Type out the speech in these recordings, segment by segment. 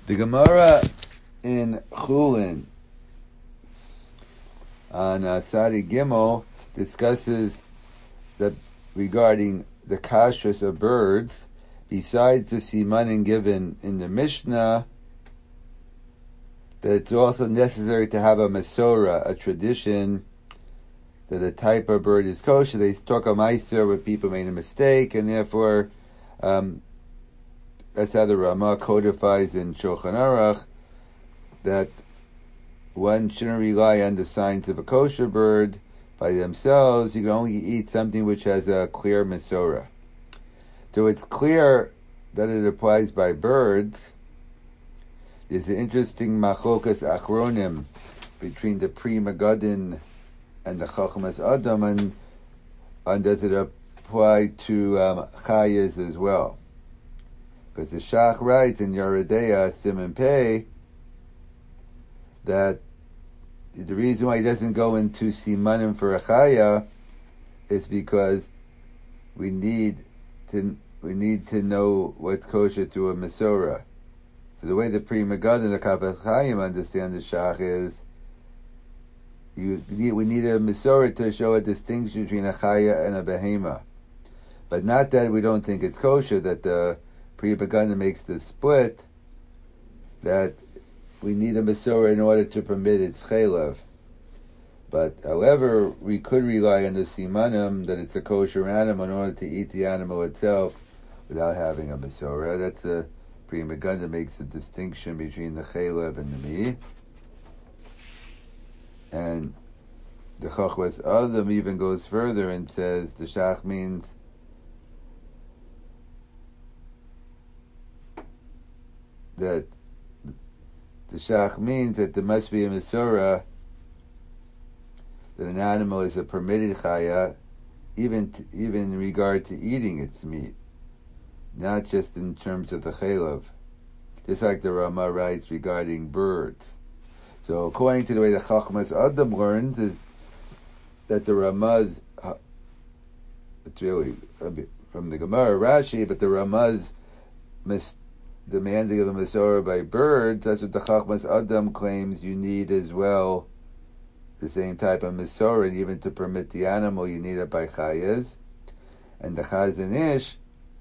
The Gemara in Chulin on Sadi Gimel discusses that regarding the kashrus of birds, besides the simanin given in the Mishnah, that it's also necessary to have a Masorah, a tradition that a type of bird is kosher. They talk a meiser where people made a mistake, and therefore that's how the Ramah codifies in Shulchan Aruch that one shouldn't rely on the signs of a kosher bird by themselves. You can only eat something which has a clear Masorah. So it's clear that it applies by birds. There's an interesting machokas achronim between the Pri Megadim and the Chachmas Adam, and does it apply to chayas as well? Because the Shach writes in Yeridea Siman Pei that the reason why he doesn't go into simanim for a chaya is because we need to know what's kosher to a Masorah. So the way the Pri Megadim and the Kafas Chaim understand the Shach is we need a Masorah to show a distinction between a chaya and a behema, but not that we don't think it's kosher. That the Pri Megadim makes the split that we need a Masorah in order to permit its chaylev. But however, we could rely on the simanim that it's a kosher animal in order to eat the animal itself without having a Masorah. That's a Pri Megadim makes a distinction between the chaylev and the mi. And the Chachmas Adam even goes further and says the Shach means that there must be a Masorah, that an animal is a permitted chaya, even in regard to eating its meat, not just in terms of the chaylev. Just like the Ramah writes regarding birds. So according to the way the Chachmas Adam learns, is that the Ramah's, it's really from the Gemara Rashi, but the Ramah's demanding of a Masorah by birds, that's what the Chachmas Adam claims you need as well, the same type of Masorah, and even to permit the animal you need it by chayas. And the Chazon Ish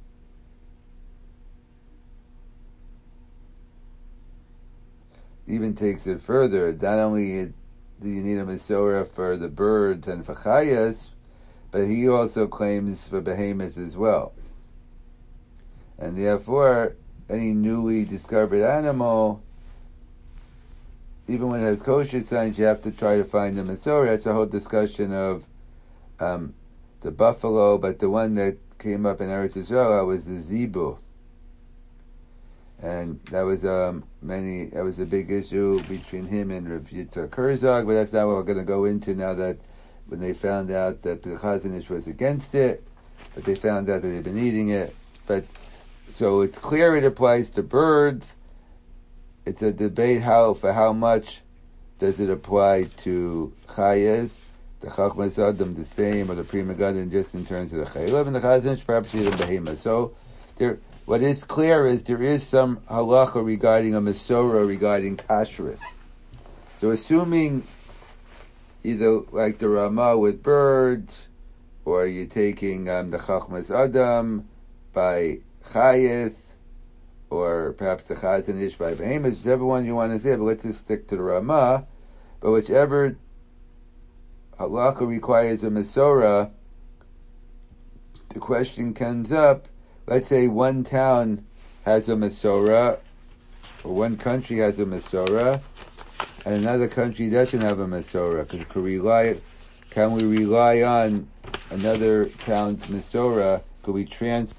even takes it further. Not only do you need a Masorah for the birds and for chayas, but he also claims for behemoths as well. And therefore, any newly discovered animal, even when it has kosher signs, you have to try to find the Masorah. That's a whole discussion of the buffalo, but the one that came up in Eretz Yisrael was the zebu. And that was a big issue between him and Rav Yitzhak Herzog, but that's not what we're going to go into now. That when they found out that the Chazon Ish was against it, but they found out that they've been eating it. But so it's clear it applies to birds. It's a debate for how much does it apply to chayas. The Chachmas Adam the same, or the Pri Megadim just in terms of the chaylev, and the Chazon Ish perhaps even behema. So what is clear is there is some halacha regarding a Masorah regarding kashrus. So assuming either like the Ramah with birds, or you're taking the Chachmas Adam by chayas, or perhaps the Chazon Ish by behemoths, whichever one you want to say, but let's just stick to the Ramah. But whichever halacha requires a Masorah, the question comes up. Let's say one town has a Masorah, or one country has a Masorah, and another country doesn't have a Masorah. Can we rely on another town's Masorah? Could we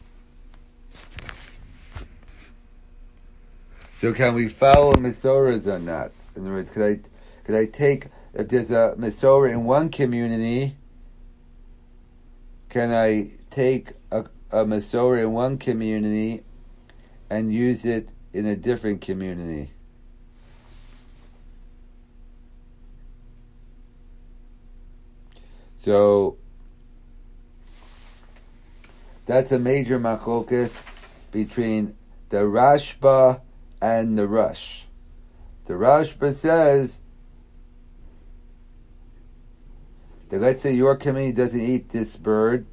So can we follow Masorahs or not? In other words, could I take, if there's a Masorah in one community, can I take a Masorah in one community and use it in a different community? So that's a major machlokas between the Rashba and the Rush. The Rashba says that let's say your community doesn't eat this bird,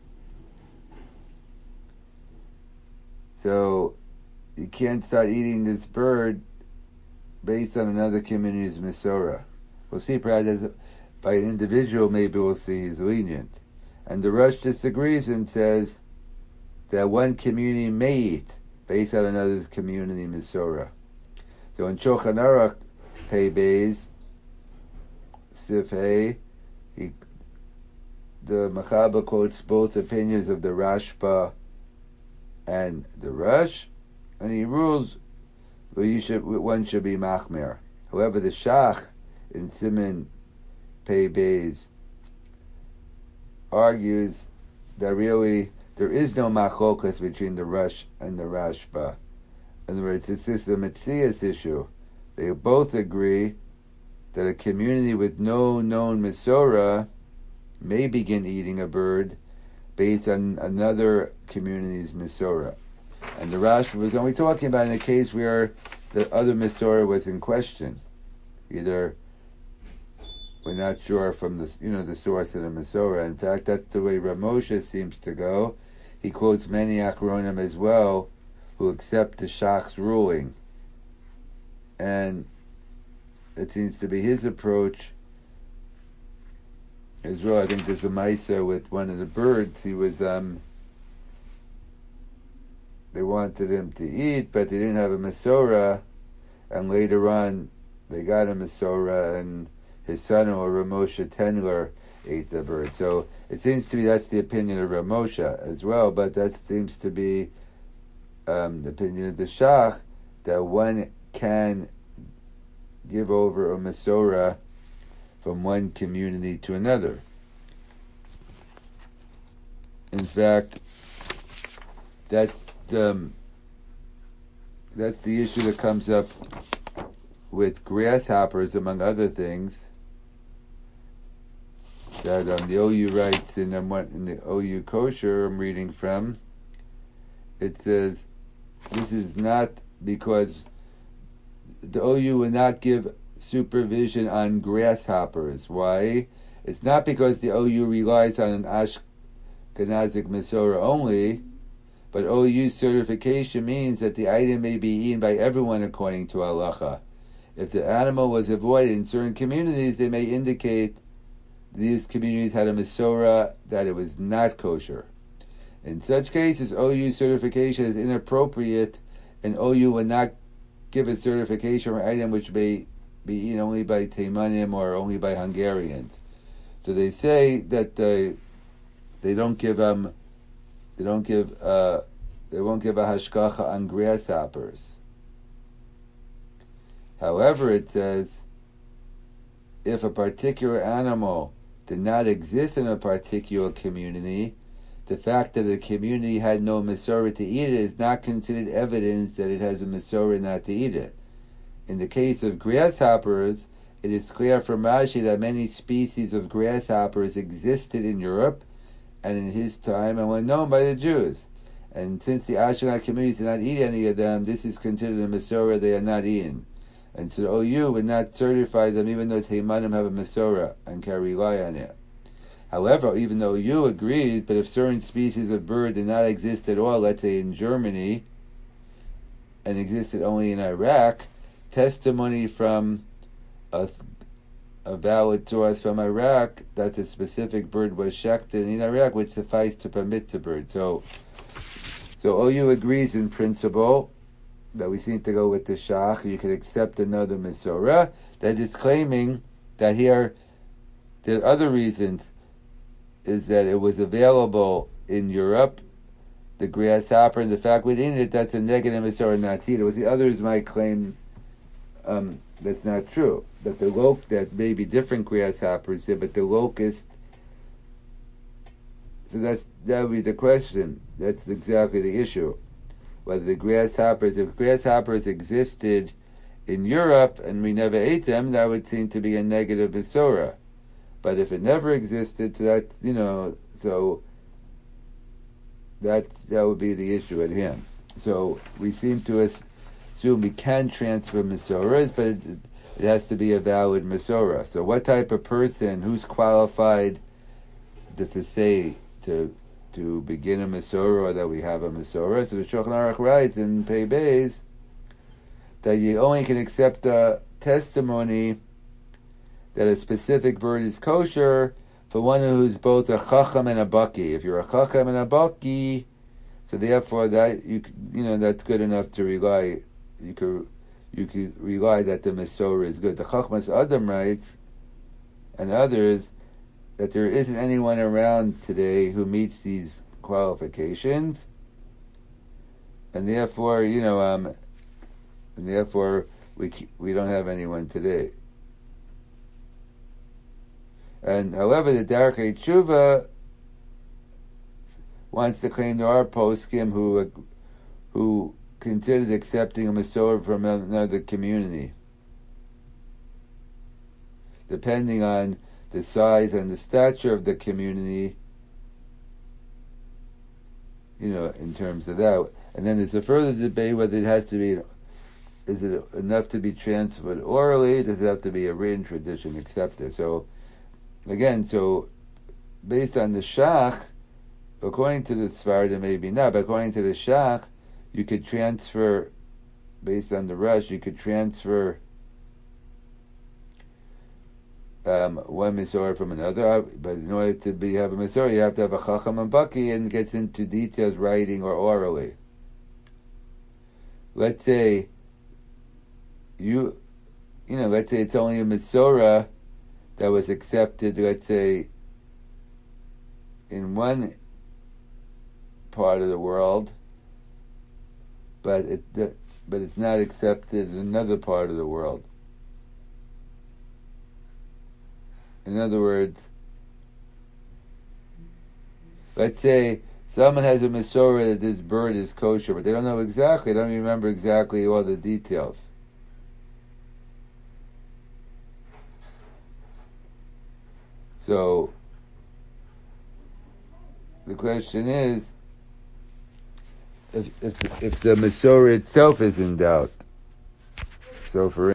so you can't start eating this bird based on another community's Masorah. We'll see, perhaps by an individual, maybe we'll see he's lenient. And the Rush disagrees and says that one community may eat based on another's community Masorah. So in Shulchan Aruch, Pei Beis, Sif Hey, the Machaber quotes both opinions of the Rashba and the Rush, and he rules one should be Machmer. However, the Shach in Siman Pei Beis argues that really there is no machokas between the Rush and the Rashba. In other words, it's just a Metzias issue. They both agree that a community with no known Masorah may begin eating a bird based on another community's Masorah. And the Rashba was only talking about in a case where the other Masorah was in question. Either we're not sure from the source of the Masorah. In fact, that's the way Rav Moshe seems to go. He quotes many Achronim as well who accept the Shach's ruling. And it seems to be his approach as well. I think there's a Maisa with one of the birds. He was, they wanted him to eat, but they didn't have a Masorah. And later on, they got a Masorah, and his son-in-law, Rav Moshe Tendler, ate the bird. So it seems to be that's the opinion of Rav Moshe as well, but that seems to be the opinion of the Shach, that one can give over a Masorah from one community to another. In fact, that's the issue that comes up with grasshoppers, among other things, that the OU writes in the OU Kosher I'm reading from. It says, this is not because the OU will not give supervision on grasshoppers. Why? It's not because the OU relies on an Ashkenazic Masorah only, but OU's certification means that the item may be eaten by everyone according to halacha. If the animal was avoided in certain communities, they may indicate these communities had a Masorah that it was not kosher. In such cases, OU certification is inappropriate, and OU would not give a certification for an item which may be eaten only by Teimanim or only by Hungarians. So they say that they won't give a hashgacha on grasshoppers. However, it says if a particular animal did not exist in a particular community, the fact that a community had no Masorah to eat it is not considered evidence that it has a Masorah not to eat it. In the case of grasshoppers, it is clear from Rashi that many species of grasshoppers existed in Europe and in his time and were known by the Jews. And since the Ashkenaz communities did not eat any of them, this is considered a Masorah they are not eaten. And so the OU would not certify them even though Teimanim have a Masorah and can rely on it. However, even though OU agrees, but if certain species of bird did not exist at all, let's say in Germany, and existed only in Iraq, testimony from a valid source from Iraq that the specific bird was shechted in Iraq would suffice to permit the bird. So OU agrees in principle that we seem to go with the Shach. You could accept another Masorah. That is claiming that here there are other reasons, is that it was available in Europe, the grasshopper, and the fact we didn't eat it, that's a negative Masorah not to eat. It was the others might claim that's not true. That that may be different grasshoppers there, but the locust. So that would be the question. That's exactly the issue. Whether if grasshoppers existed in Europe and we never ate them, that would seem to be a negative Masorah. But if it never existed, that would be the issue at hand. So we seem to assume we can transfer Masoras, but it has to be a valid Masora. So what type of person, who's qualified to say to begin a Masora or that we have a Masora? So the Shulchan Aruch writes in Pei Beis that you only can accept a testimony that a specific bird is kosher for one who's both a Chacham and a Baki. If you're a Chacham and a Baki, so therefore that that's good enough to rely. You could rely that the Masorah is good. The Chachmas Adam writes, and others, that there isn't anyone around today who meets these qualifications, and therefore we don't have anyone today. And however, the Darkei Tshuva wants to claim there are poskim who considered accepting a Masorah from another community, depending on the size and the stature of the community, in terms of that. And then there's a further debate whether it has to be, is it enough to be transferred orally? Does it have to be a written tradition accepted? So, again, based on the Shach, according to the Sfardim, maybe not, but according to the Shach, you could transfer, based on the Rush, you could transfer one Masorah from another, but in order to have a Masorah, you have to have a Chacham and Baki, and it gets into details, writing or orally. Let's say let's say it's only a Masorah that was accepted, let's say, in one part of the world, but it's not accepted in another part of the world. In other words, let's say someone has a Masorah that this bird is kosher, but they don't know exactly, they don't remember exactly all the details. So the question is, if the Masorah itself is in doubt. So for